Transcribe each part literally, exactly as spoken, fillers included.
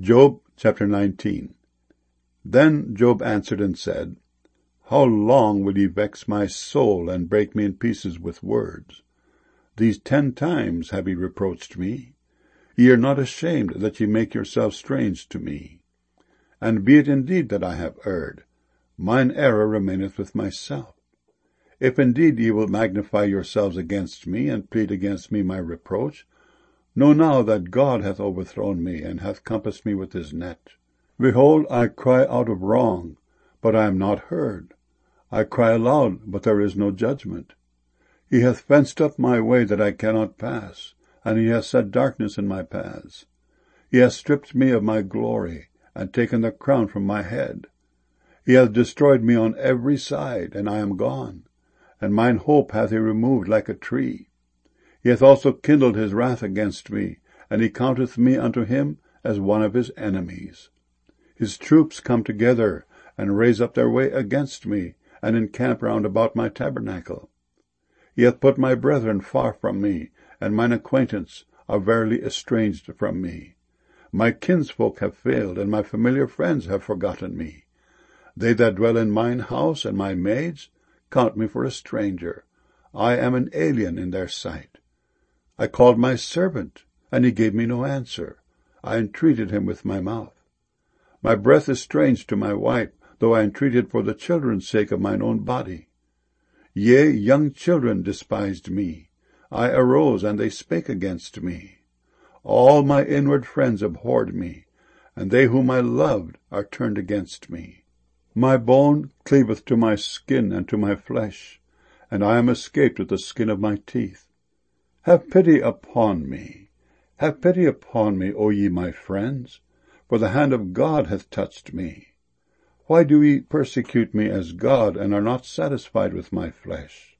Job chapter nineteen. Then Job answered and said, How long will ye vex my soul, and break me in pieces with words? These ten times have ye reproached me. Ye are not ashamed that ye make yourselves strange to me. And be it indeed that I have erred, mine error remaineth with myself. If indeed ye will magnify yourselves against me, and plead against me my reproach, know now that God hath overthrown me, and hath compassed me with his net. Behold, I cry out of wrong, but I am not heard. I cry aloud, but there is no judgment. He hath fenced up my way that I cannot pass, and he hath set darkness in my paths. He hath stripped me of my glory, and taken the crown from my head. He hath destroyed me on every side, and I am gone, and mine hope hath he removed like a tree. He hath also kindled his wrath against me, and he counteth me unto him as one of his enemies. His troops come together, and raise up their way against me, and encamp round about my tabernacle. He hath put my brethren far from me, and mine acquaintance are verily estranged from me. My kinsfolk have failed, and my familiar friends have forgotten me. They that dwell in mine house, and my maids, count me for a stranger. I am an alien in their sight. I called my servant, and he gave me no answer. I entreated him with my mouth. My breath is strange to my wife, though I entreated for the children's sake of mine own body. Yea, young children despised me. I arose, and they spake against me. All my inward friends abhorred me, and they whom I loved are turned against me. My bone cleaveth to my skin and to my flesh, and I am escaped with the skin of my teeth. Have pity upon me. Have pity upon me, O ye my friends, for the hand of God hath touched me. Why do ye persecute me as God, and are not satisfied with my flesh?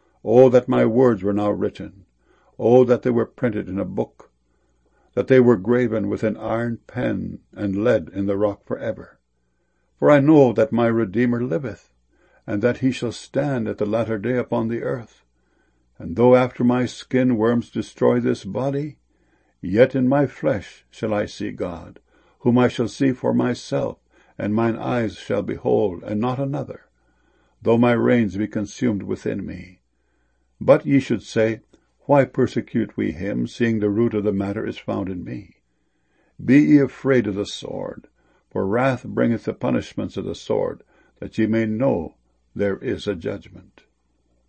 O that my words were now written! O that they were printed in a book! That they were graven with an iron pen, and lead in the rock for ever. For I know that my Redeemer liveth, and that he shall stand at the latter day upon the earth. And though after my skin worms destroy this body, yet in my flesh shall I see God, whom I shall see for myself, and mine eyes shall behold, and not another, though my reins be consumed within me. But ye should say, Why persecute we him, seeing the root of the matter is found in me? Be ye afraid of the sword, for wrath bringeth the punishments of the sword, that ye may know there is a judgment.